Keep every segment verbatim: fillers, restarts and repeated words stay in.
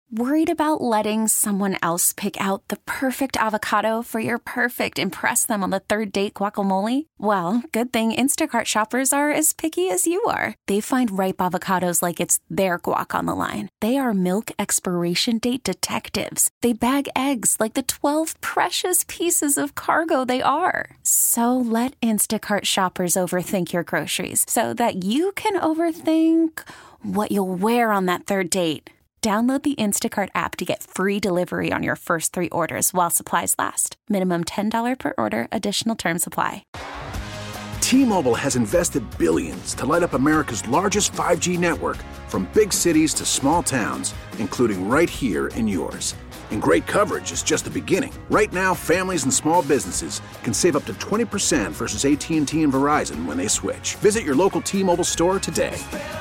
Worried about letting someone else pick out the perfect avocado for your perfect impress them on the third date guacamole? Well, good thing Instacart shoppers are as picky as you are. They find ripe avocados like it's their guac on the line. They are milk expiration date detectives. They bag eggs like the twelve precious pieces of cargo they are. So let Instacart shoppers overthink your groceries so that you can overthink what you'll wear on that third date. Download the Instacart app to get free delivery on your first three orders while supplies last. Minimum ten dollars per order. Additional terms apply. T-Mobile has invested billions to light up America's largest five G network, from big cities to small towns, including right here in yours. And great coverage is just the beginning. Right now, families and small businesses can save up to twenty percent versus A T and T and Verizon when they switch. Visit your local T-Mobile store today.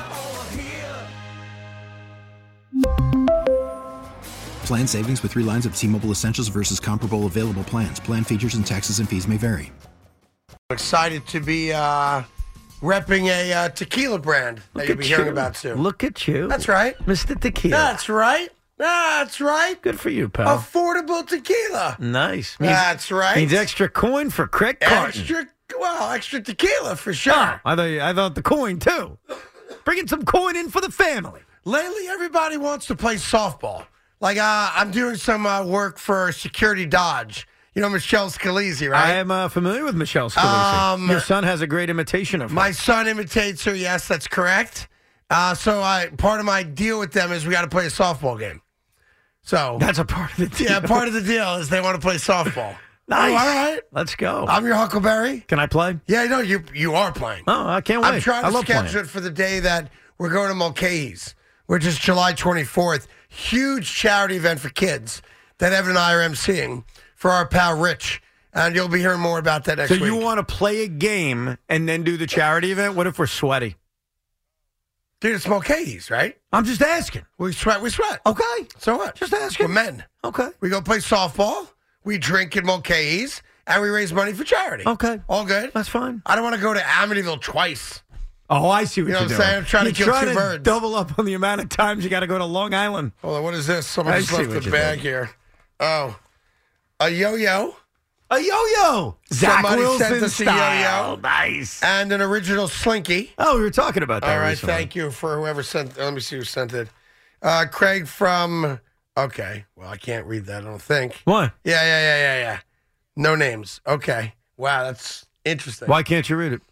Plan savings with three lines of T-Mobile Essentials versus comparable available plans. Plan features and taxes and fees may vary. Excited to be uh, repping a uh, tequila brand that you'll be hearing about soon. Look at you. That's right. Mister Tequila. That's right. That's right. Good for you, pal. Affordable tequila. Nice. Means, That's right. Means extra coin for Craig Carton. Extra, well, extra tequila for sure. Oh, I thought I thought the coin too. Bringing some coin in for the family. Lately, everybody wants to play softball. Like, uh, I'm doing some uh, work for Security Dodge. You know Michelle Scalise, right? I am uh, familiar with Michelle Scalise. Um, Your son has a great imitation of her. My son imitates her, yes, that's correct. Uh, so I part of my deal with them is we got to play a softball game. So That's a part of the deal. Yeah, part of the deal is they want to play softball. Nice. Oh, all right. Let's go. I'm your Huckleberry. Can I play? Yeah, no, you you are playing. Oh, I can't wait. I'm trying I to love schedule playing. it for the day that we're going to Mulcahy's, which is July twenty-fourth. Huge charity event for kids that Evan and I are emceeing for our pal Rich. And you'll be hearing more about that next so week. So you want to play a game and then do the charity event? What if we're sweaty? Dude, it's Mulcahy's, right? I'm just asking. We sweat, we sweat. Okay. So what? Just asking. We're men. Okay. We go play softball, we drink at Mulcahy's, and we raise money for charity. Okay. All good? That's fine. I don't want to go to Amityville twice. Oh, I see what you know you're what I'm doing. saying? I'm trying you're to kill trying two to birds. Double up on the amount of times you got to go to Long Island. Hold on, what is this? Someone I just see left what the you're bag doing. here. Oh, a yo-yo. A yo-yo. Zach Somebody Wilson sent us a style. yo-yo. Nice. And an original Slinky. Oh, we were talking about that All right, recently. thank you for whoever sent. Let me see who sent it. Uh, Craig from. Okay, well I can't read that. I don't think. Why? Yeah, yeah, yeah, yeah, yeah. No names. Okay. Wow, that's interesting. Why can't you read it?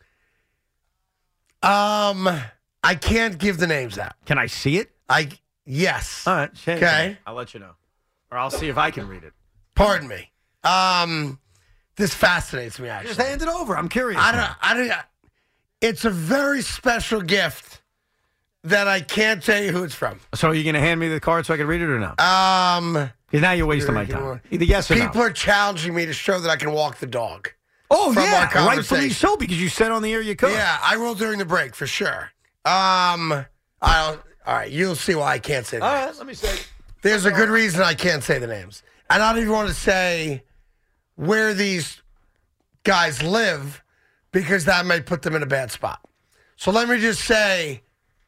Um, I can't give the names out. Can I see it? I yes. All right. Shane, Okay. I'll let you know, or I'll see if I can read it. Pardon me. Um, this fascinates me. Actually, Just hand it over. I'm curious. I don't. now. I don't. It's a very special gift that I can't tell you who it's from. So are you going to hand me the card so I can read it or no? Um, Because now you're wasting my you know time. what? Either yes or people no. are challenging me to show that I can walk the dog. Oh, from yeah. our conversation. Rightfully so, because you said on the air you could. Yeah, I will during the break for sure. Um, I don't. All right, you'll see why I can't say the All names. right, let me say. There's a good reason I can't say the names. And I don't even want to say where these guys live because that may put them in a bad spot. So let me just say,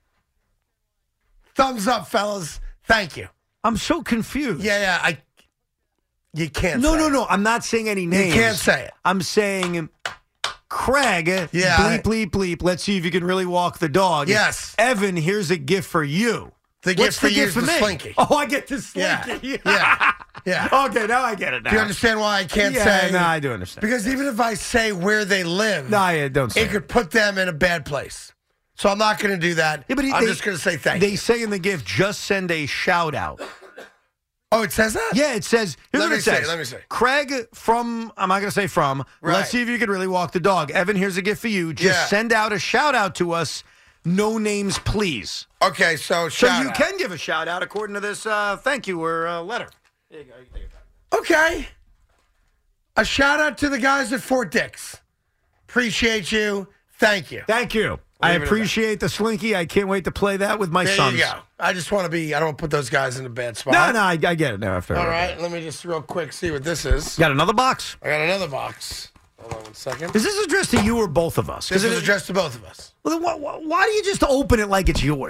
thumbs up, fellas. Thank you. I'm so confused. Yeah, yeah. I. You can't. No, say no, it. no. I'm not saying any names. You can't say it. I'm saying, Craig, Yeah, bleep, I- bleep, bleep. Let's see if you can really walk the dog. Yes. Evan, here's a gift for you. The What's gift for the you gift is for the me? Slinky. Oh, I get the Yeah, Slinky. yeah, yeah. Okay, now I get it now. Do you understand why I can't yeah, say? no, I do understand. Because even if I say where they live, No, yeah, don't say it could put them in a bad place. So I'm not going to do that. Yeah, but he- I'm they- just going to say thank They you. say in the gift, just send a shout out. Oh, it says that? Yeah, it says, here's Let what me it says. see, let me see. Craig from, I'm not going to say from, Right. let's see if you can really walk the dog. Evan, here's a gift for you. Just Yeah. send out a shout out to us. No names, please. Okay, so So shout you out. can give a shout out according to this uh, thank you or uh, letter. There you go. You can take it back. Okay. A shout out to the guys at Fort Dix. Appreciate you. Thank you. Thank you. I Leave it at appreciate the Slinky. I can't wait to play that with my There sons. you go. I just want to be, I don't want to put those guys in a bad spot. No, no, I, I get it now after. All right, let me just real quick see what this is. Got another box? I got another box. Hold on one second. Is this addressed to you or both of us? This 'Cause is it- addressed to both of us. Well, then why, why why do you just open it like it's yours?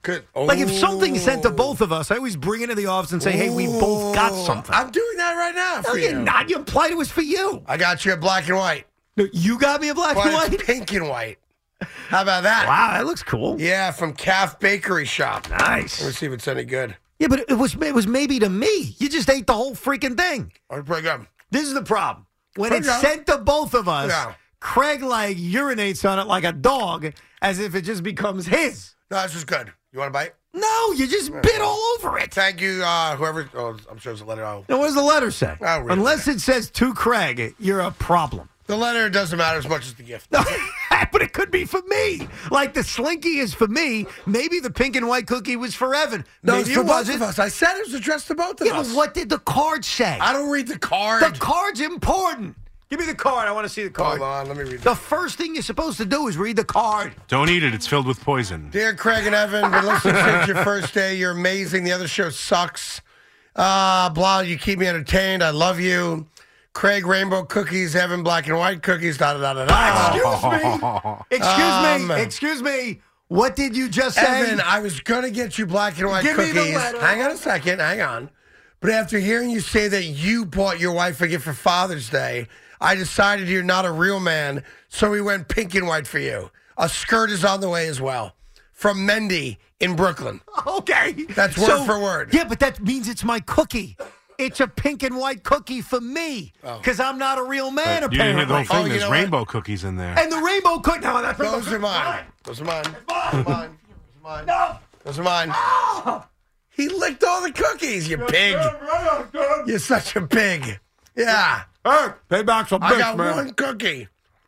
Good. Like if something's sent to Oh. both of us, I always bring it to the office and say, hey, we both got something. I'm doing that right now No, for you're you. not. You implied it was for you. I got you a black and white. No, you got me a black But and it's white? pink and white. How about that? Wow, that looks cool. Yeah, from Calf Bakery Shop. Nice. Let me see if it's any good. Yeah, but it was it was maybe to me. You just ate the whole freaking thing. Oh, pretty good. This is the problem. When Pretty it's good. sent to both of us, Yeah. Craig like urinates on it like a dog as if it just becomes his. No, this is good. You want a bite? No, you just bit all over it. Thank you, uh, whoever. Oh, I'm sure there's a letter. Oh. Now, what does the letter say? I'll read it. Unless it says to Craig, you're a problem. The letter doesn't matter as much as the gift. But it could be for me. Like the Slinky is for me. Maybe the pink and white cookie was for Evan. No, Maybe it's for it both wasn't. of us. I said it was addressed to both of Yeah, us. but what did the card say? I don't read the card. The card's important. Give me the card. I want to see the card. Hold on, let me read The it. first thing you're supposed to do is read the card. Don't eat it. It's filled with poison. Dear Craig and Evan, been listening since your first day. You're amazing. The other show sucks. Uh, blah, you keep me entertained. I love you. Craig, rainbow cookies. Evan, black and white cookies. Da da da da da. Excuse me. Excuse Um, me. Excuse me. What did you just say? Evan, I was going to get you black and white Give me cookies. the letter. Hang on a second. Hang on. But after hearing you say that you bought your wife a gift for Father's Day, I decided you're not a real man, so we went pink and white for you. A skirt is on the way as well. From Mendy in Brooklyn. Okay. That's word So- for word. Yeah, but that means it's my cookie. It's a pink and white cookie for me because I'm not a real man, You didn't hear the apparently. whole thing. Oh, you There's know what? rainbow cookies in there. And the rainbow cookie. No, that's rainbow Those cookie. are mine. Those are mine. Those are mine. Those are mine. No. Those are mine. He licked all the cookies, you pig. You're such a pig. Yeah. Hey, payback's a I bitch, got man. one cookie.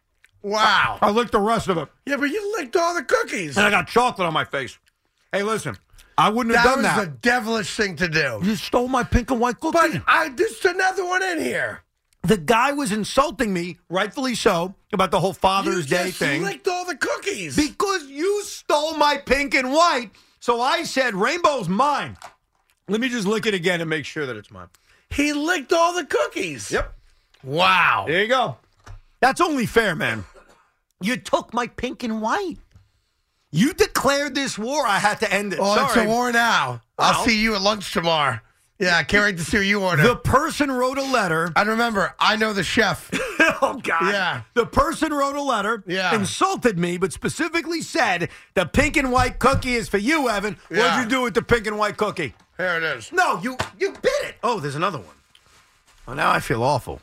Wow. I licked the rest of it. Yeah, but you licked all the cookies. And I got chocolate on my face. Hey, listen. I wouldn't have That done was that. a devilish thing to do. You stole my pink and white cookie. But I there's another one in here. The guy was insulting me, rightfully so, about the whole Father's you Day just thing. licked all the cookies. Because you stole my pink and white. So I said, rainbow's mine. Let me just lick it again and make sure that it's mine. he licked all the cookies. Yep. Wow. There you go. That's only fair, man. You took my pink and white. You declared this war. I had to end it. Oh, Sorry. it's a war now. I'll Well. see you at lunch tomorrow. Yeah, I can't wait to see what you order. The person wrote a letter. and remember, I know the chef. Oh, God. Yeah. The person wrote a letter, Yeah. insulted me, but specifically said, the pink and white cookie is for you, Evan. Yeah. What'd you do with the pink and white cookie? Here it is. No, you you bit it. Oh, there's another one. Well, now I feel awful.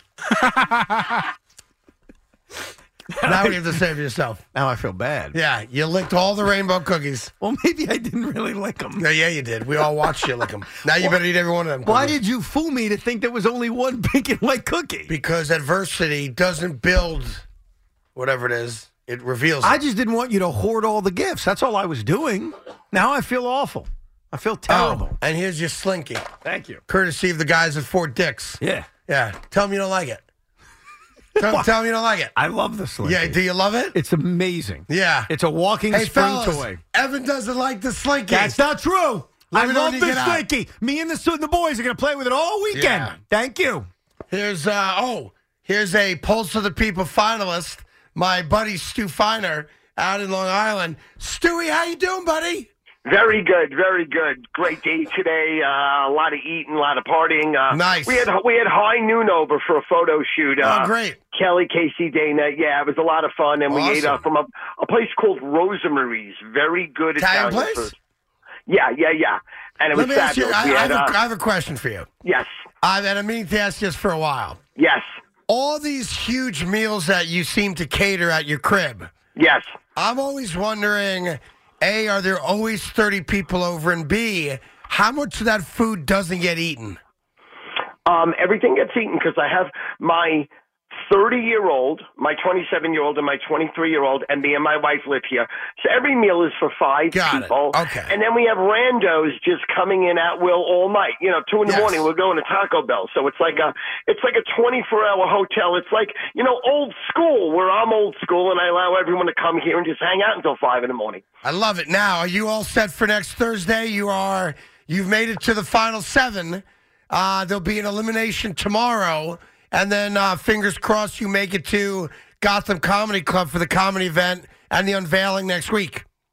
Now you have to say for yourself. Now I feel bad. Yeah, you licked all the rainbow cookies. Well, maybe I didn't really like them. Yeah, yeah, you did. We all watched you lick them. Now you better eat every one of them. Why cookies. did you fool me to think there was only one pink and white cookie? Because adversity doesn't build whatever it is. It reveals I it. just didn't want you to hoard all the gifts. That's all I was doing. Now I feel awful. I feel terrible. Oh, and here's your slinky. Thank you. Courtesy of the guys at Fort Dix. Yeah. Yeah. Tell them you don't like it. Tell, tell them you don't like it. I love the Slinky. Yeah, do you love it? It's amazing. Yeah. It's a walking Hey, spring fellas, toy. Evan doesn't like the slinky. That's not true. Let I me know love when you the get out. Slinky. Me and the, the boys are going to play with it all weekend. Yeah. Thank you. Here's uh oh, here's a Pulse of the People finalist. My buddy Stu Feiner out in Long Island. Stewie, how you doing, buddy? Very good, very good. Great day today. Uh, a lot of eating, a lot of partying. Uh, Nice. We had we had High Noon over for a photo shoot. Uh, Oh, great. Kelly, Casey, Dana. Yeah, it was a lot of fun, and we ate uh, Awesome. from a, a place called Rosemary's. Very good Italian Italian place? food. Yeah, yeah, yeah. And it Let was me ask you, fabulous. I, we I, had, have a, uh, I have a question for you. yes, I've had a meaning to ask this for a while. yes, All these huge meals that you seem to cater at your crib, yes. I'm always wondering, A, are there always thirty people over? And B, how much of that food doesn't get eaten? Um, everything gets eaten because I have my thirty-year-old, my twenty-seven-year-old, and my twenty-three-year-old, and me and my wife live here. So every meal is for five Got it. people. Okay. And then we have randos just coming in at will all night. You know, two in the Yes. morning we're going to Taco Bell. So it's like a it's like a twenty-four hour hotel. It's like, you know, old school where I'm old school and I allow everyone to come here and just hang out until five in the morning. I love it. Now, are you all set for next Thursday? You are. You've made it to the final seven. Uh, there'll be an elimination tomorrow, and then uh, fingers crossed you make it to Gotham Comedy Club for the comedy event and the unveiling next week.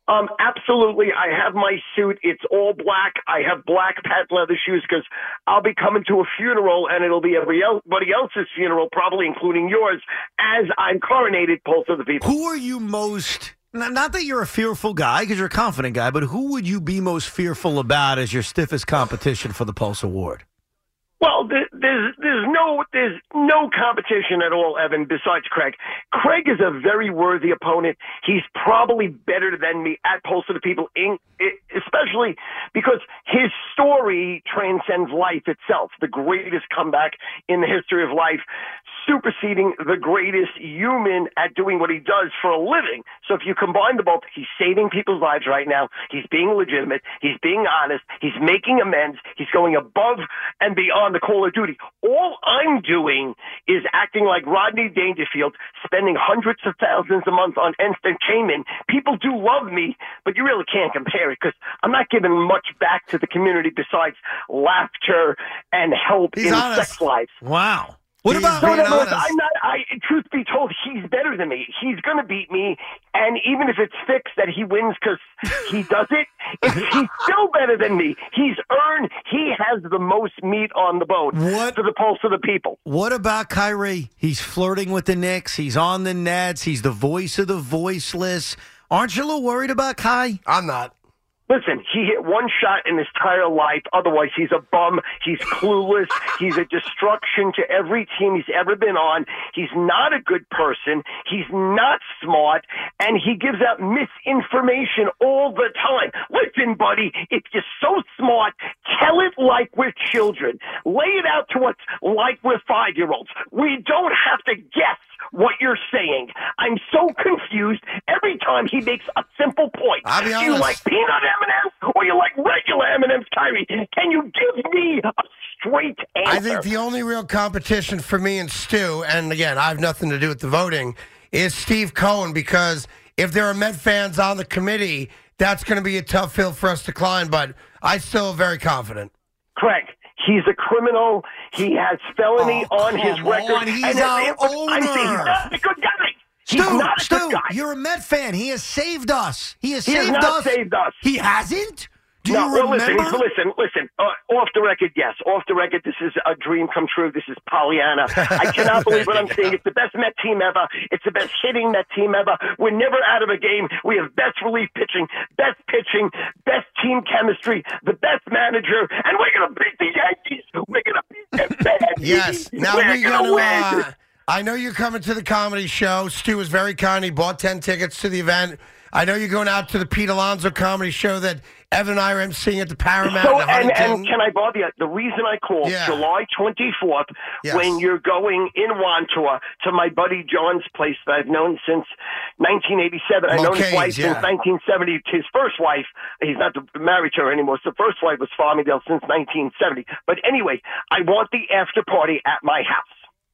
Um, absolutely. I have my suit. It's all black. I have black patent leather shoes because I'll be coming to a funeral, and it'll be everybody else's funeral, probably including yours, as I'm coronated, Pulse of the People. Who are you most, not that you're a fearful guy, because you're a confident guy, but who would you be most fearful about as your stiffest competition for the Pulse Award? Well, there's there's no there's no competition at all, Evan, besides Craig. Craig is a very worthy opponent. He's probably better than me at Pulse of the People, especially because his story transcends life itself, the greatest comeback in the history of life, superseding the greatest human at doing what he does for a living. So if you combine the both, he's saving people's lives right now. He's being legitimate. He's being honest. He's making amends. He's going above and beyond the call of duty. All I'm doing is acting like Rodney Dangerfield, spending hundreds of thousands a month on entertainment. People do love me, but you really can't compare it because I'm not giving much back to the community besides laughter and help He's in honest. sex lives. Wow. What He's about No, being no, no, honest. I'm not. I, truth be told, he's better than me. He's going to beat me, and even if it's fixed that he wins because he does it, it's, he's still better than me. He's earned. He has the most meat on the bone What? for the Pulse of the People. What about Kyrie? He's flirting with the Knicks. He's on the Nets. He's the voice of the voiceless. Aren't you a little worried about Kai? I'm not. Listen, he hit one shot in his entire life. Otherwise, he's a bum. He's clueless. He's a destruction to every team he's ever been on. He's not a good person. He's not smart. And he gives out misinformation all the time. Listen, buddy, if you're so smart, tell it like we're children. Lay it out to us like we're five-year-olds. We don't have to guess what you're saying. I'm so confused every time he makes a simple point. I'll be Do honest. you like peanut M and M's or you like regular M and M's, Kyrie? Can you give me a straight answer? I think the only real competition for me and Stu, and again, I have nothing to do with the voting, is Steve Cohen, because if there are Met fans on the committee, that's going to be a tough hill for us to climb, but I still am very confident. Craig, he's a criminal. He has felony Oh, on his come record. on, he's and our and- I'm saying owner. he's not a good guy. He's Stu, not a Stu, good guy. you're a Met fan. He has saved us. He has He has saved not us. saved us. He hasn't? Do no, you well, remember? listen, listen, listen. Uh, off the record, yes. Off the record, this is a dream come true. This is Pollyanna. I cannot believe what I'm saying. It's the best Met team ever. It's the best hitting Met team ever. We're never out of a game. We have best relief pitching, best pitching, best team chemistry, the best manager, and we're going to beat the Yankees. We're going to beat them bad. Yes. Now we're we're going going to to. win. Uh, I know you're coming to the comedy show. Stu was very kind. He bought ten tickets to the event. I know you're going out to the Pete Alonso comedy show that Evan and I are emceeing at the Paramount. So, in and, Huntington. and can I bother you? The reason I called Yeah. July twenty-fourth, Yes. when you're going in Wantua to my buddy John's place that I've known since nineteen eighty-seven. I've known his Mulcahy's, wife yeah. since nineteen seventy. His first wife, he's not married to her anymore. So the first wife was Farmingdale since nineteen seventy. But anyway, I want the after party at my house.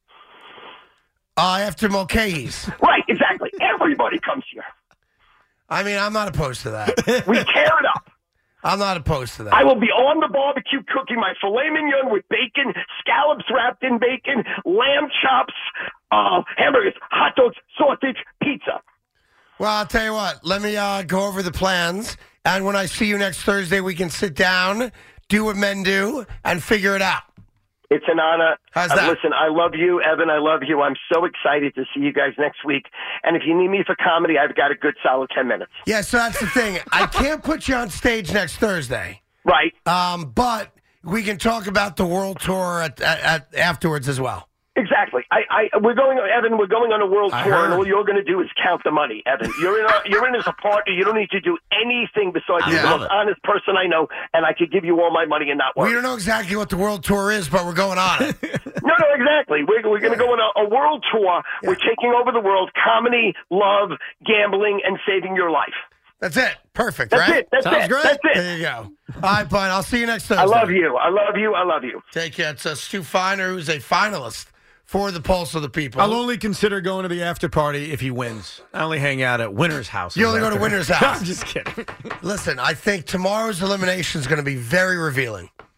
Uh, after Mulcahy's. Right, exactly. Everybody comes here. I mean, I'm not opposed to that. We tear it up. I'm not opposed to that. I will be on the barbecue cooking my filet mignon with bacon, scallops wrapped in bacon, lamb chops, uh, hamburgers, hot dogs, sausage, pizza. Well, I'll tell you what. Let me uh, go over the plans. And when I see you next Thursday, we can sit down, do what men do, and figure it out. It's an honor. How's Uh, that? listen, I love you, Evan. I love you. I'm so excited to see you guys next week. And if you need me for comedy, I've got a good solid ten minutes. Yeah, so that's the thing. I can't put you on stage next Thursday, Right? um, but we can talk about the world tour at, at, at afterwards as well. Exactly. I, I, we're going, Evan. We're going on a world I tour, heard. and all you're going to do is count the money, Evan. You're in. A, you're in as a partner. You don't need to do anything besides you're Yeah. the love most it. honest person I know, and I could give you all my money and not worry. We don't know exactly what the world tour is, but we're going on it. No, no, exactly. We're, we're going to go on a, a world tour. We're taking over the world. Comedy, love, gambling, and saving your life. That's it. Perfect, That's right? it. That's Sounds it. great. That's it. There you go. All right, bud. I'll see you next Thursday. I love you. I love you. I love you. Take care. It's uh, Stu Feiner, who's a finalist for the Pulse of the People. I'll only consider going to the after party if he wins. I only hang out at Winner's house. You only go to Winner's house. I'm just kidding. Listen, I think tomorrow's elimination is going to be very revealing.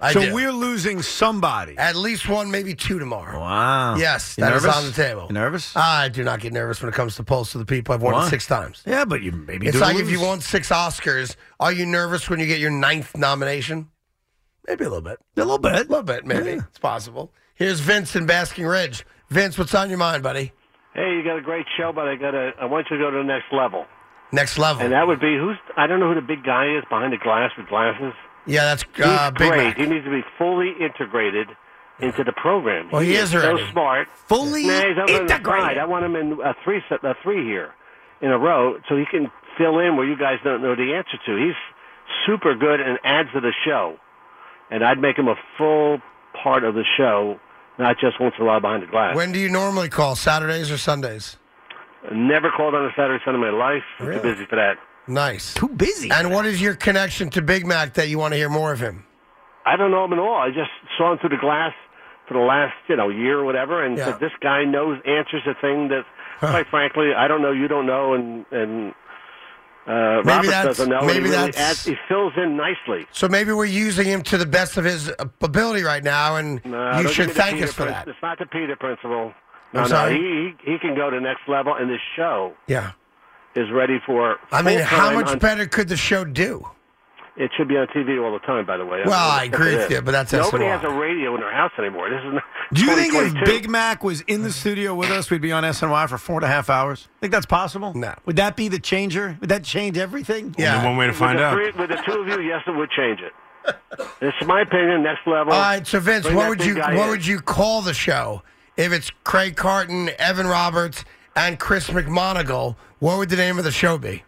I so do. we're losing somebody. At least one, maybe two tomorrow. Wow. Yes, You that is nervous? on the table. You nervous? I do not get nervous when it comes to Pulse of the People. I've won Why? it six times. Yeah, but you maybe It's do like lose. if you won six Oscars, are you nervous when you get your ninth nomination? Maybe a little bit. A little bit. A little bit, maybe. Yeah. It's possible. Here's Vince in Basking Ridge. Vince, what's on your mind, buddy? Hey, you got a great show, but I got to. I want you to go to the next level, Next level. and that would be who's. I don't know who the big guy is behind the glass with glasses. yeah, that's He's uh, Big great. Mac. He needs to be fully integrated into the program. Well, he is so already. smart. Fully Nah, he's over on the integrated. side. I want him in a three set, a three here in a row, so he can fill in where you guys don't know the answer to. He's super good and adds to the show, and I'd make him a full part of the show, not just once in a while behind the glass. When do you normally call? Saturdays or Sundays? Never called on a Saturday, Sunday in my life. I'm Really? too busy for that. Nice. Too busy. And what is your connection to Big Mac that you want to hear more of him? I don't know him at all. I just saw him through the glass for the last, you know, year or whatever, and Yeah. said this guy knows answers to things that, quite frankly, I don't know, you don't know, and and uh, Maybe Robert that's- doesn't know. and maybe he, really that's- adds, he fills in nicely. So maybe we're using him to the best of his ability right now, and No, you don't should give me the thank Peter us for prin- that. It's not the Peter principle. No, I'm no, sorry? he, he he can go to the next level, and this show Yeah. is ready for. I mean, how full-time much on- better could the show do? It should be on T V all the time, by the way. Well, mean, I agree it with is. you, but that's nobody S N Y. has a radio in their house anymore. This is not Do you think if twenty twenty-two. Big Mac was in the studio with us, we'd be on S N Y for four and a half hours? Think that's possible? No. Would that be the changer? Would that change everything? Yeah. Only one way to with find the out. three, with the two of you, yes, it would change it. This is my opinion. Next level. All right, so Vince, Bring what that would big you guy what in. would you call the show if it's Craig Carton, Evan Roberts, and Chris McMonagle? What would the name of the show be?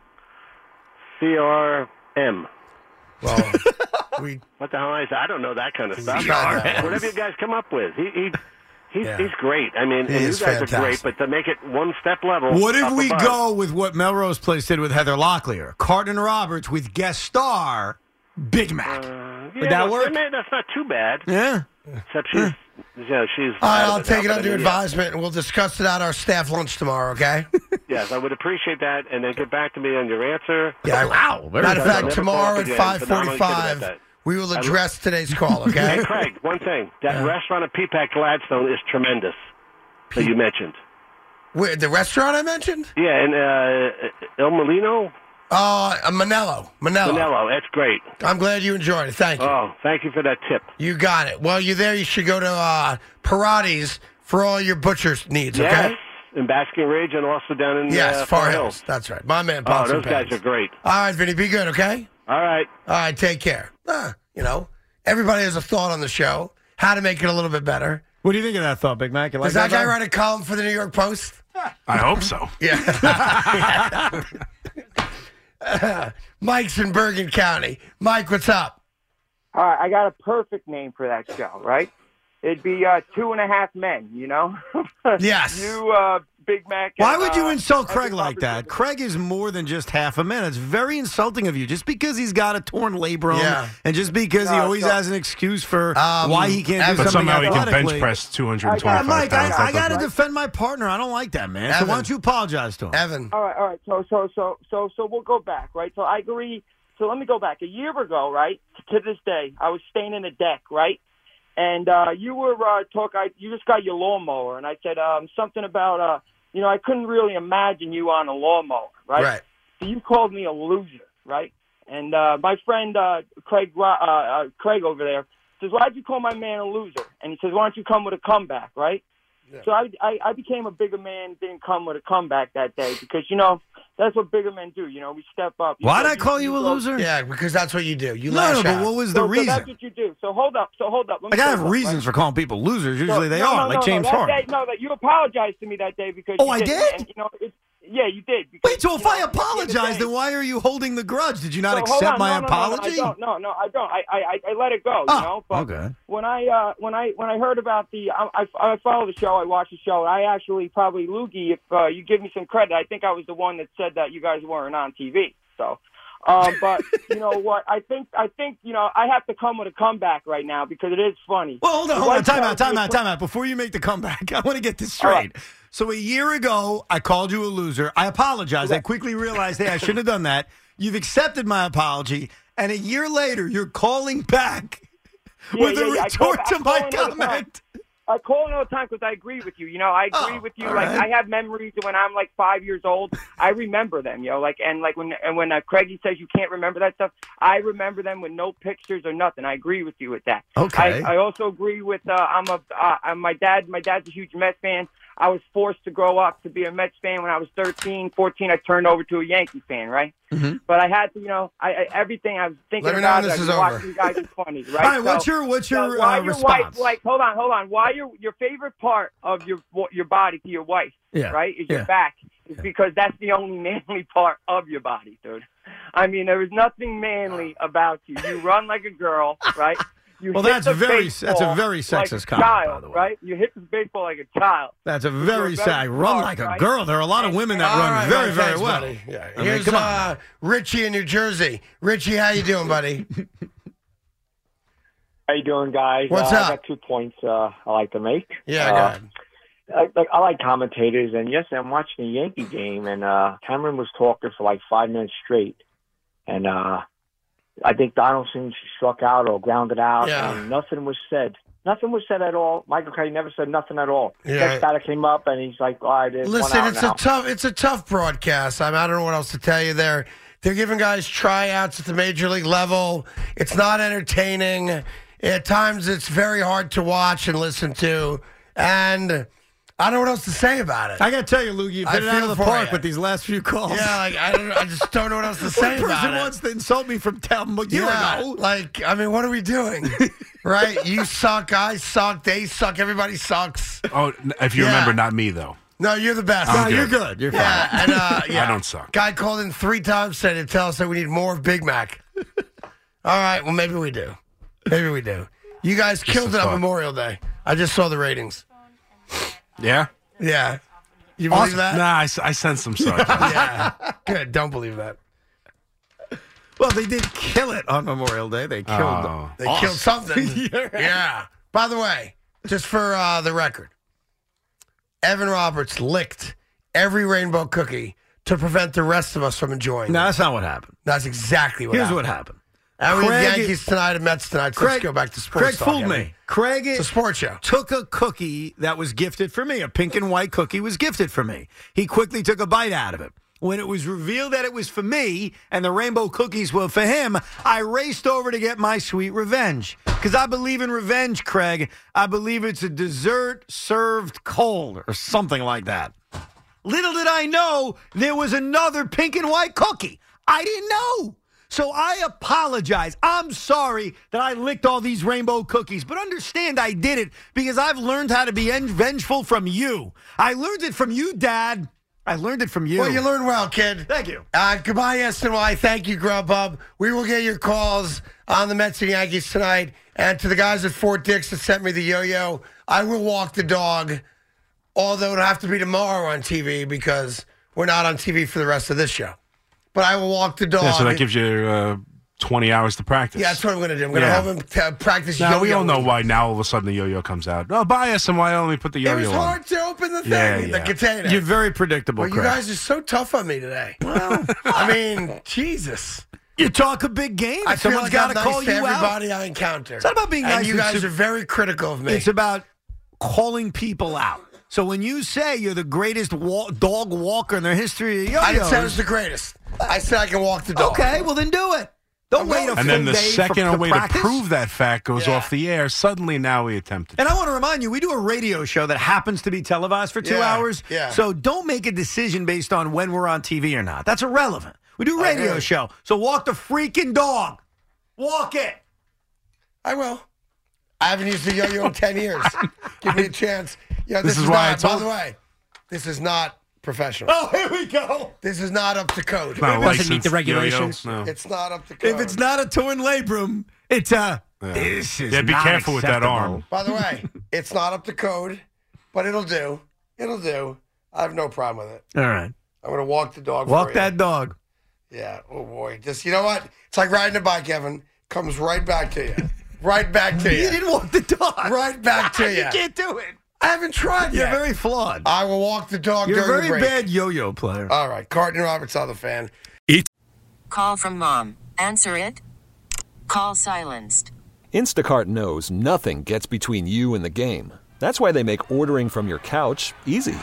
C R M. Well, we What the hell is that? I don't know that kind of stuff. C R M. Whatever you guys come up with, he, he he's Yeah. he's great. I mean, He and you is guys are fantastic. great, but to make it one step level. What if up we above, go with what Melrose Place did with Heather Locklear? Carton Roberts with guest star Big Mac. Uh, Would yeah, that well, work? man, that's not too bad. Yeah. Except she's, yeah, she's. All right, out of I'll take it now, but under I mean, advisement, and we'll discuss it at our staff lunch tomorrow. Okay? Yes, I would appreciate that, and then get back to me on your answer. Yeah. I- Wow, very Matter of nice. fact, Never tomorrow call at up again, five but now I'm gonna get forty-five, about that. we will address today's call. Okay? Hey, Craig, one thing. That restaurant at P PAC Gladstone is tremendous that you mentioned. Where, the restaurant I mentioned? Yeah, and uh, El Molino? Uh, uh, Manello. Manello. Manello, that's great. I'm glad you enjoyed it. Thank you. Oh, thank you for that tip. You got it. Well, you're there. You should go to uh, Parati's for all your butcher's needs, okay? Yes, in Basking Ridge and also down in Yes, uh, Far Far Hills. Hills. That's right. My man, Oh, Pots those and guys Pans. are great. All right, Vinny, be good, okay? All right. All right, take care. Ah, you know, everybody has a thought on the show, how to make it a little bit better. What do you think of that thought, Big Mac? You like Does that guy though? write a column for the New York Post? I hope so. Yeah. Mike's in Bergen County. Mike, what's up? All right, I got a perfect name for that show, right? It'd be uh, Two and a Half Men, you know? Yes. You, uh, Big Mac. Why and, would you uh, insult Evan Craig like Roberts. that? Craig is more than just half a man. It's very insulting of you. Just because he's got a torn labrum, Yeah. and just because he No, always so- has an excuse for Um, why he can't Evan- do But something somehow he can athletically. bench press two hundred Yeah, twenty-five Mike, pounds. I, I That got to doesn't- defend my partner. I don't like that, man. So Evan. why don't you apologize to him? Evan. All right, all right. So, so, so, so, so we'll go back, right? So I agree. So let me go back. A year ago, right, to this day, I was staying in the deck, right? And uh, you were uh, talk. I, you just got your lawnmower, and I said um, something about, uh, you know, I couldn't really imagine you on a lawnmower, right? Right. So you called me a loser, right? And uh, my friend uh, Craig, Ro- uh, uh, Craig over there says, "Why'd you call my man a loser?" And he says, "Why don't you come with a comeback, right?" Yeah. So I, I, I became a bigger man, didn't come with a comeback that day because, you know, that's what bigger men do. You know, we step up. You Why'd go- I call you a go- loser? Yeah, because that's what you do. You No, lash no, but out. what was the So, so reason? that's what you do. So hold up. So hold up. Let me Like, I say have something, reasons right? for calling people losers. Usually So- they no, are, no, like no, James no, that Harden. day- no, that you apologized to me that day because. Oh, you I didn't, did? And, you know, it's, yeah, you did. Because, Wait, so if you know, I at the end of the apologize, day- then why are you holding the grudge? Did you not So, hold accept on. my no, no, apology? No, no, no, no, I don't. I, I, I let it go. Oh, you know. But okay. When I, uh, when I, when I heard about the, I, I, I follow the show. I watch the show. I actually probably Loogie. If uh, you give me some credit, I think I was the one that said that you guys weren't on T V. So. Um, but you know what? I think I think you know I have to come with a comeback right now because it is funny. Well, hold on, The hold on. White Time Sox out, time were- out, time out. Before you make the comeback, I want to get this All right. straight. So a year ago, I called you a loser. I apologize. I quickly realized, hey, I shouldn't have done that. You've accepted my apology. And a year later, you're calling back Yeah, with yeah, a yeah. I call- retort I to call my in all the time. comment. I call in all the time because I agree with you. You know, I agree Oh, with you. all Like, right. I have memories of when I'm like five years old. I remember them, you know. Like, and like when and when uh, Craigie says you can't remember that stuff, I remember them with no pictures or nothing. I agree with you with that. Okay. I, I also agree with. Uh, I'm a. Uh, I'm my dad. My dad's a huge Mets fan. I was forced to grow up to be a Mets fan when I was thirteen, fourteen. I turned over to a Yankee fan, right? Mhm. But I had to, you know, I, I everything I was thinking Let me know when about. this I was is over. watching you guys is funny, right? All right, what's So- your what's so your why uh, your response? wife, like, hold on, hold on. Why your your favorite part of your your body to your wife, Yeah, right, is yeah. your back, is because that's the only manly part of your body, dude. I mean, there is nothing manly about you. You run like a girl, right? You Well, hit that's the very- baseball that's a very like sexist a comment, child, by the way. right? You hit the baseball like a child. That's a You're very very sad. Run smart, like a right? girl. There are a lot of women that All run right, very, man, very thanks, well. buddy. Yeah. I mean, Here's come on. uh, Richie in New Jersey. Richie, how you doing, buddy? How you doing, guys? What's uh, up? I got two points uh, I like to make. Yeah, uh, go ahead. I, like, I like commentators, and yesterday I'm watching the Yankee game, and uh, Cameron was talking for like five minutes straight, and uh, I think Donaldson struck out or grounded out, Yeah. and nothing was said. Nothing was said at all. Michael Crowley never said nothing at all. Yeah. Next batter came up, and he's like, "All right, there's one Listen, out it's now." a tough it's a tough broadcast. I, mean, I don't know what else to tell you there. They're giving guys tryouts at the major league level. It's not entertaining. At times, it's very hard to watch and listen to. And I don't know what else to say about it. I got to tell you, Lou, you've I hit it out feel of the for park ya. with these last few calls. Yeah, like I don't. I just don't know what else to say One about person it. wants to insult me from ten a year yeah, ago. like I mean, what are we doing? Right? You suck. I suck. They suck. Everybody sucks. Oh, n- if you Yeah. remember, not me though. No, you're the best. I'm No, good. you're good. You're fine. Yeah, and uh, yeah. I don't suck. Guy called in three times today to tell us that we need more of Big Mac. All right, well maybe we do. Maybe we do. You guys killed a it on thought. Memorial Day. I just saw the ratings. Yeah. Yeah. You believe Awesome. that? Nah, I, s- I sense some sarcasm. Yeah. Good. Don't believe that. Well, they did kill it on Memorial Day. They killed Oh. They Awesome. killed something. Yeah. Yeah. By the way, just for uh, the record, Evan Roberts licked every rainbow cookie to prevent the rest of us from enjoying No, it. that's not what happened. That's exactly what Here's happened. what happened. And we have Craig- Yankees tonight and Mets tonight. So Craig, let's go back to sports. Craig talk, fooled Evan. me. Craig It's a sports show. took a cookie that was gifted for me. A pink and white cookie was gifted for me. He quickly took a bite out of it. When it was revealed that it was for me and the rainbow cookies were for him, I raced over to get my sweet revenge. Because I believe in revenge, Craig. I believe it's a dessert served cold or something like that. Little did I know there was another pink and white cookie. I didn't know. So I apologize. I'm sorry that I licked all these rainbow cookies, but understand I did it because I've learned how to be en- vengeful from you. I learned it from you, Dad. I learned it from you. Well, you learned well, kid. Thank you. Uh, goodbye, S N Y. Thank you, Grubhub. We will get your calls on the Mets and Yankees tonight. And to the guys at Fort Dix that sent me the yo-yo, I will walk the dog, although it'll have to be tomorrow on T V because we're not on T V for the rest of this show. But I will walk the dog. Yeah, so that gives you uh, twenty hours to practice. Yeah, that's what I'm going to do. I'm going to Yeah. have him t- practice Now, yo-yo. we all know why now all of a sudden the yo-yo comes out. Oh, buy us some. Why only put the It yo-yo was on? hard to open the thing, Yeah, the yeah. container. You're very predictable, well, you Craig. guys are so tough on me today. Well, I mean, Jesus. You talk a big game. I feel Someone's like got I'm to nice call to you out. everybody I encounter. It's not about being and nice. you It's guys a- are very critical of me. It's about calling people out. So when you say you're the greatest wa- dog walker in the history of yo-yos, I didn't say I was the greatest. I said I can walk the dog. okay, well then do it. Don't wait a And full then the day second for, a way practice. to prove that fact goes Yeah. off the air, suddenly now we attempt it. And I want to remind you, we do a radio show that happens to be televised for two Yeah, hours. yeah. So don't make a decision based on when we're on T V or not. That's irrelevant. We do a radio agree. show. So walk the freaking dog. Walk it. I will. I haven't used the yo-yo in ten years. Give me a chance. You know, this, This is why I not, by told- the way, this is not professional. Oh, here we go. This is not up to code. Not a Doesn't meet the licensed regulations. yo-yo, no. It's not up to code. If it's not a torn labrum, it's a. Yeah. This is Yeah, be not careful with that acceptable. arm. By the way, it's not up to code, but it'll do. It'll do. I have no problem with it. All right. I'm going to walk the dog Walk for that you. dog. Yeah. Oh, boy. Just, you know what? It's like riding a bike, Evan. Comes right back to you. Right back to you. You didn't walk the dog. Right back to you. You can't do it. I haven't tried You're yet. very flawed. I will walk the dog You're a during very the break. bad yo-yo player. All right. Carton Roberts on the fan. Call from mom. Answer it. Call silenced. Instacart knows nothing gets between you and the game. That's why they make ordering from your couch easy.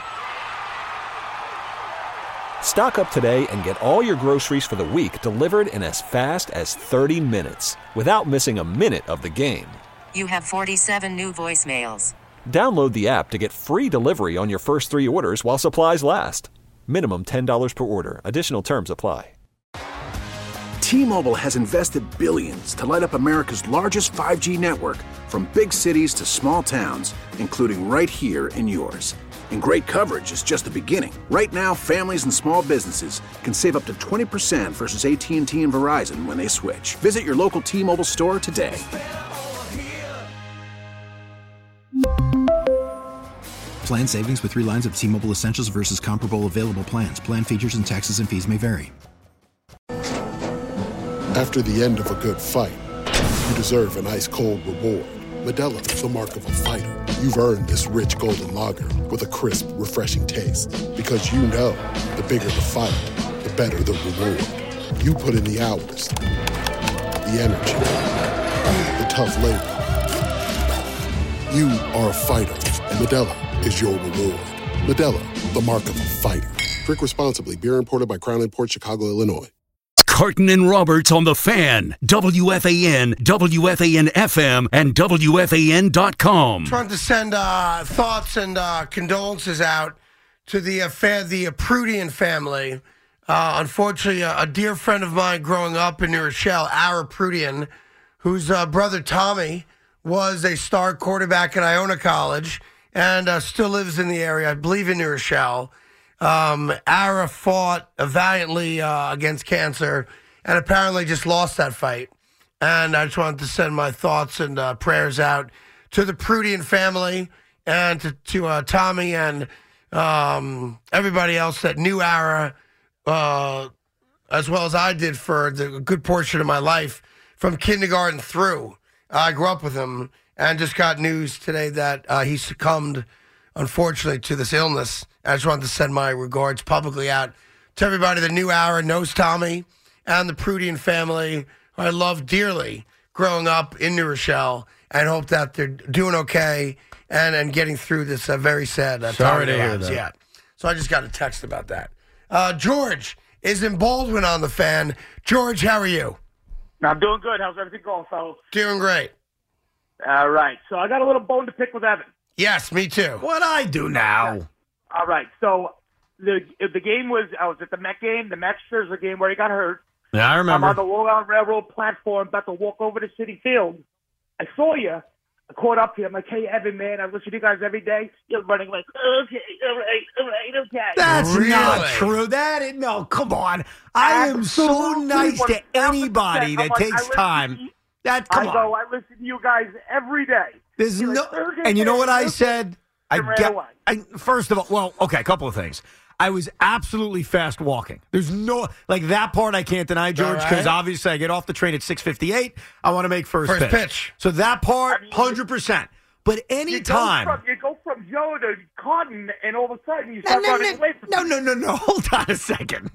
Stock up today and get all your groceries for the week delivered in as fast as thirty minutes without missing a minute of the game. You have forty-seven new voicemails. Download the app to get free delivery on your first three orders while supplies last. Minimum ten dollars per order. Additional terms apply. T-Mobile has invested billions to light up America's largest five G network, from big cities to small towns, including right here in yours. And great coverage is just the beginning. Right now, families and small businesses can save up to twenty percent versus A T and T and Verizon when they switch. Visit your local T-Mobile store today. Plan savings with three lines of T-Mobile Essentials versus comparable available plans. Plan features and taxes and fees may vary. After the end of a good fight, you deserve an ice-cold reward. Modelo is the mark of a fighter. You've earned this rich golden lager with a crisp, refreshing taste. Because you know, the bigger the fight, the better the reward. You put in the hours, the energy, the tough labor. You are a fighter, and Modelo is your reward. Modelo, the mark of a fighter. Drink responsibly. Beer imported by Crown Imports, Chicago, Illinois. Carton and Roberts on the Fan, W F A N, W F A N F M, and W F A N dot com. Trying to send uh, thoughts and uh, condolences out to the uh, fa- the uh, Prudian family. Uh, unfortunately, uh, a dear friend of mine growing up in New Rochelle, Ara Prudian, whose uh, brother Tommy was a star quarterback at Iona College and uh, still lives in the area, I believe in New Rochelle. Um, Ara fought valiantly uh, against cancer and apparently just lost that fight. And I just wanted to send my thoughts and uh, prayers out to the Prudian family and to, to uh, Tommy and um, everybody else that knew Ara uh, as well as I did for the, a good portion of my life from kindergarten through. I grew up with him and just got news today that uh, he succumbed, unfortunately, to this illness. I just wanted to send my regards publicly out to everybody that knew Ara, knows Tommy, and the Prudian family, who I loved dearly growing up in New Rochelle, and hope that they're doing okay and, and getting through this uh, very sad uh, Sorry time to in their hear lives. that. Yeah. So I just got a text about that. Uh, George is in Baldwin on the Fan. George, how are you? I'm doing good. How's everything going, fellas? Doing great. All right. So I got a little bone to pick with Evan. Yes, me too. What I do now? All right. So the the game was, I was at the Met game, the Met Scherzer game where he got hurt. Yeah, I remember. I'm on the Long Island Railroad platform, about to walk over to City Field. I saw you. I caught up to you. I'm like, hey, Evan, man, I listen to you guys every day. You're running like, okay, all right, all right, okay. That's Really? not true. That is, no, come on. I am so Absolutely, nice to one thousand percent. anybody that I'm like, I takes listen to time. you. That come I on. go, I listen to you guys every day. There's You're no, like, okay, and you know what I okay. said? I You ran get. away. I, first of all, well, okay, a couple of things. I was absolutely fast walking. There's no like that part I can't deny, George, because right. obviously I get off the train at six fifty-eight. I want to make first, First pitch. pitch. So that part, I mean, hundred percent. But any You go, time. from, you go from Joe to Cotton, and all of a sudden you No, start no, running no, away from no, no, no, no. Hold on a second.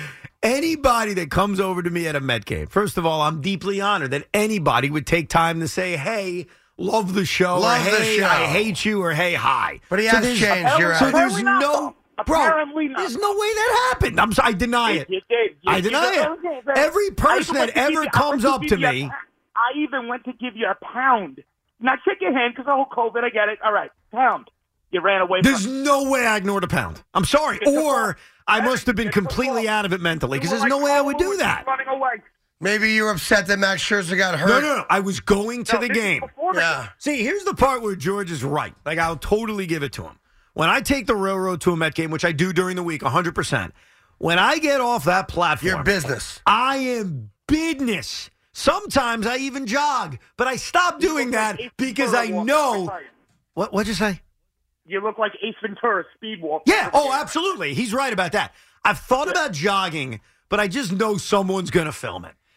Anybody that comes over to me at a Met game, first of all, I'm deeply honored that anybody would take time to say, hey, love the show, Love or the hey, show. I hate you, or hey, hi. But he So has there's- changed. You're So right. there's Apparently not, no, though. bro, Apparently not. there's no way that happened. I'm sorry, I deny it. You did. You I deny did. it. Okay, man. Every person I that went to give ever you- I comes went up give to you a me. pa- I even went to give you a pound. Not shake your hand because of COVID. I get it. All right, pound. You ran away There's from no way I ignored a pound. I'm sorry. It's a Or I fault. must have been It's a completely fault. out of it mentally because You there's were no like way I would Carl do that. Running away. Maybe you were upset that Max Scherzer got hurt. No, no, no. I was going to No, the this is game. before the Yeah. game. See, here's the part where George is right. Like, I'll totally give it to him. When I take the railroad to a Met game, which I do during the week, one hundred percent, when I get off that platform, Your business. I am business. Sometimes I even jog, but I stopped doing that Ace because Ventura I walking know. beside you. What, what'd you say? You look like Ace Ventura speed walk. Yeah. Oh, absolutely. He's right about that. I've thought about jogging, but I just know someone's going to film it.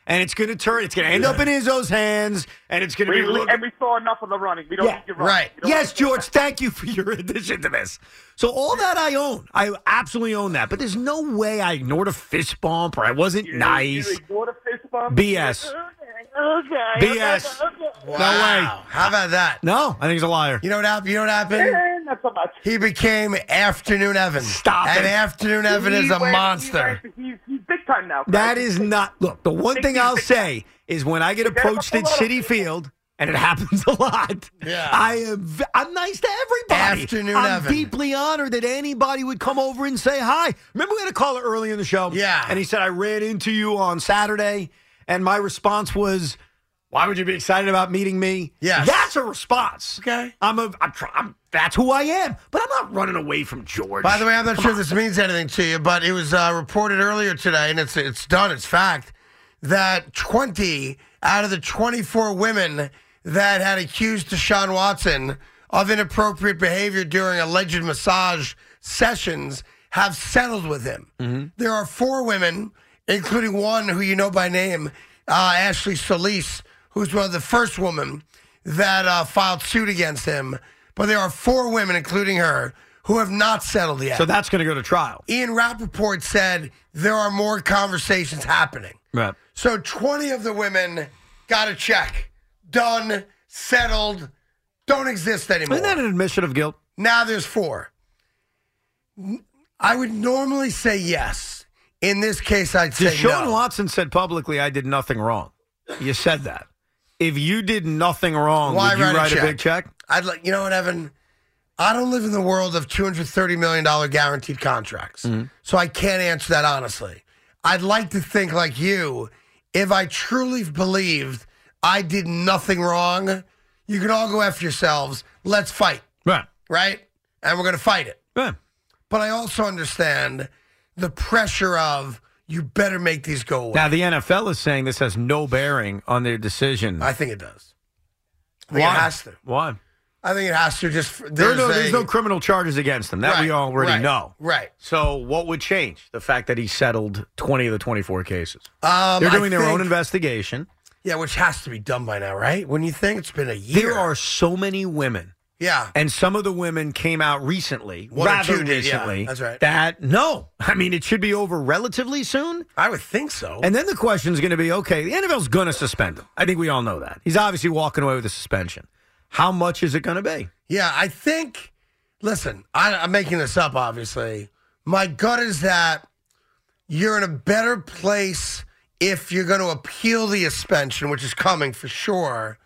and it's going to turn. It's going to end up in Izzo's hands, and it's going to We, be. we, Look, and we saw enough of the running. We don't Yeah, need to run. right. We don't yes, need to George. Thank you for your addition to this. So all that I own, I absolutely own that. But there's no way I ignored a fist bump or I wasn't You- nice. You ignored a fist bump. B S. Okay. B S. Okay, okay. No way. Wow. How about that? No, I think he's a liar. You know what happened? You know what happened? Eh, not so much. He became Afternoon Evan. Stop and it. Afternoon Evan He is a went- monster. He went- he's, he's big time now. That is not. Look, the one thing I'll say is when I get Forget approached about at the Citi Field, and it happens a lot. Yeah. I am. v- I'm nice to everybody. Afternoon I'm Evan. deeply honored that anybody would come over and say hi. Remember we had a caller early in the show. Yeah. And he said I ran into you on Saturday, and my response was, "Why would you be excited about meeting me?" Yes. That's a response. Okay. I'm a. I'm, try, I'm. That's who I am. But I'm not running away from George. By the way, I'm not Come sure on. this means anything to you, but it was uh, reported earlier today, and it's it's done, it's fact, that twenty out of the twenty-four women that had accused Deshaun Watson of inappropriate behavior during alleged massage sessions have settled with him. Mm-hmm. There are four women, including one who you know by name, uh, Ashley Solis, who's one of the first women that uh, filed suit against him. But there are four women, including her, who have not settled yet. So that's going to go to trial. Ian Rappaport said there are more conversations happening. Right. So twenty of the women got a check. Done, settled, don't exist anymore. Isn't that an admission of guilt? Now there's four. I would normally say yes. In this case, I'd say Deshaun no. Watson said publicly, I did nothing wrong. You said that. If you did nothing wrong, Why would you write a write a, check? big check? I'd like, you know what, Evan? I don't live in the world of two hundred thirty million dollars guaranteed contracts. Mm-hmm. So I can't answer that honestly. I'd like to think like you, if I truly believed I did nothing wrong, you can all go after yourselves. Let's fight. Right. Right? And we're going to fight it. Right. But I also understand the pressure of you better make these go away. Now, the N F L is saying this has no bearing on their decision. I think it does. I think Why? it has to. Why? I think it has to just. There There's, no, there's a- no criminal charges against him. That we Right, already right, know. Right. So what would change? The fact that he settled twenty of the twenty-four cases. Um, They're I doing their own think- investigation. Yeah, which has to be done by now, right? When you think it's been a year. There are so many women. Yeah. And some of the women came out recently, One or rather two did, yeah, recently. that's right. That, no. I mean, it should be over relatively soon. I would think so. And then the question is going to be, okay, the N F L's going to suspend him. I think we all know that. He's obviously walking away with a suspension. How much is it going to be? Yeah, I think, listen, I, I'm making this up, obviously. My gut is that you're in a better place if you're going to appeal the suspension, which is coming for sure,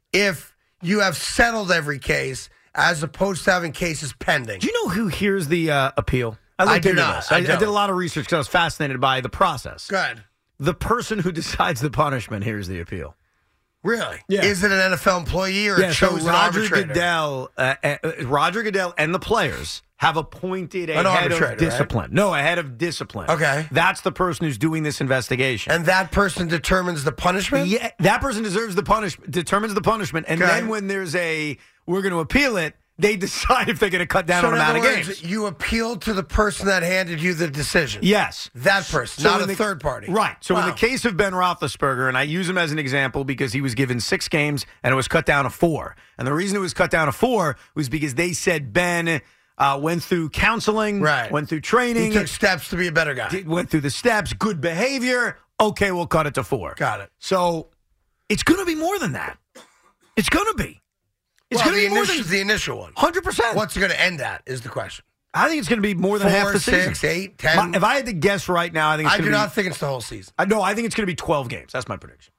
if you have settled every case as opposed to having cases pending. Do you know who hears the uh, appeal? I looked do into not. this. I I, I don't. did a lot of research because I was fascinated by the process. Good. The person who decides the punishment hears the appeal. Really? Yeah. Is it an N F L employee or Yeah, a so chosen Roger arbitrator? Goodell, uh, uh, Roger Goodell, and the players have appointed a An head arbitrator, of discipline. No, a head of discipline. Okay. That's the person who's doing this investigation. And that person determines the punishment? Yeah, that person deserves the punishment, determines the punishment, and Okay. then when there's a we're going to appeal it, they decide if they're going to cut down So on in amount other of words, games. you appeal to the person that handed you the decision. Yes. That person, So not in a the- third party. Right. So in Wow. the case of Ben Roethlisberger, and I use him as an example because he was given six games and it was cut down to four. And the reason it was cut down to four was because they said Ben uh, went through counseling, Right. went through training, He took steps to be a better guy. did- went through the steps, good behavior. Okay, we'll cut it to four. Got it. So it's going to be more than that. It's going to be. It's well, going to the be more initial, than the initial one. one hundred percent. What's it going to end at is the question. I think it's going to be more than Four, half the season. six, eight, ten? My- if I had to guess right now, I think it's I going do to be. not think it's the whole season. I, no, I think it's going to be twelve games. That's my prediction.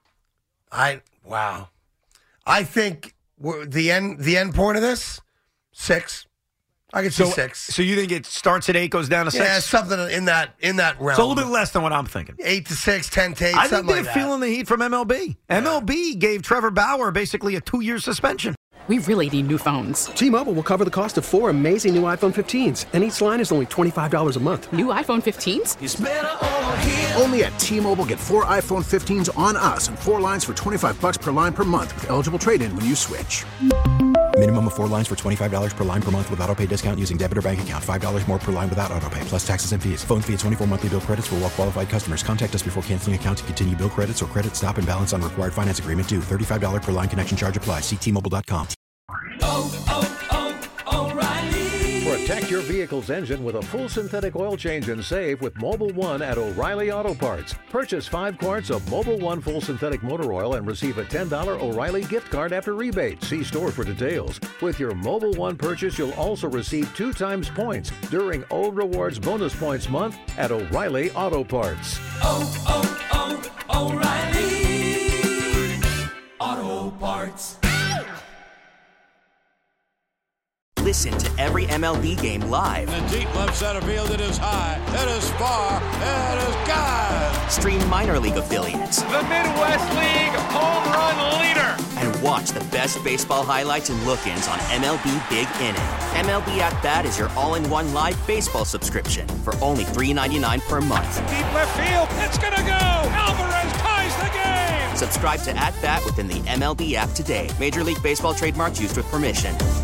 I wow. I think we're- the end the end point of this six. I could see So, six. so you think it starts at eight, goes down to Yeah, six? something in that in that realm. It's a little bit less than what I'm thinking. Eight to six, ten to eight. I think something they're like feeling the heat from M L B. M L B gave Trevor Bauer basically a two-year suspension. We really need new phones. T-Mobile will cover the cost of four amazing new iPhone fifteens, and each line is only twenty-five dollars a month. New iPhone fifteens? Only at T-Mobile, get four iPhone fifteens on us and four lines for twenty-five bucks per line per month with eligible trade-in when you switch. Minimum of four lines for twenty-five dollars per line per month with auto pay discount using debit or bank account. five dollars more per line without auto pay, plus taxes and fees. Phone fee at twenty-four monthly bill credits for well-qualified customers. Contact us before canceling account to continue bill credits or credit stop and balance on required finance agreement due. thirty-five dollars per line connection charge applies. See T Mobile dot com. Oh, oh, oh, O'Reilly. Protect your vehicle's engine with a full synthetic oil change and save with Mobil One at O'Reilly Auto Parts. Purchase five quarts of Mobil One full synthetic motor oil and receive a ten dollars O'Reilly gift card after rebate. See store for details. With your Mobil One purchase, you'll also receive two times points during O Rewards Bonus Points Month at O'Reilly Auto Parts. Oh, oh, oh, O'Reilly Auto Parts. Listen to every M L B game live. In the deep left center field, it is high, it is far, it is gone. Stream minor league affiliates. The Midwest League home run leader. And watch the best baseball highlights and look-ins on M L B Big Inning. M L B At Bat is your all-in-one live baseball subscription for only three dollars and ninety-nine cents per month. Deep left field, it's gonna go. Alvarez ties the game. Subscribe to At Bat within the M L B app today. Major League Baseball trademarks used with permission.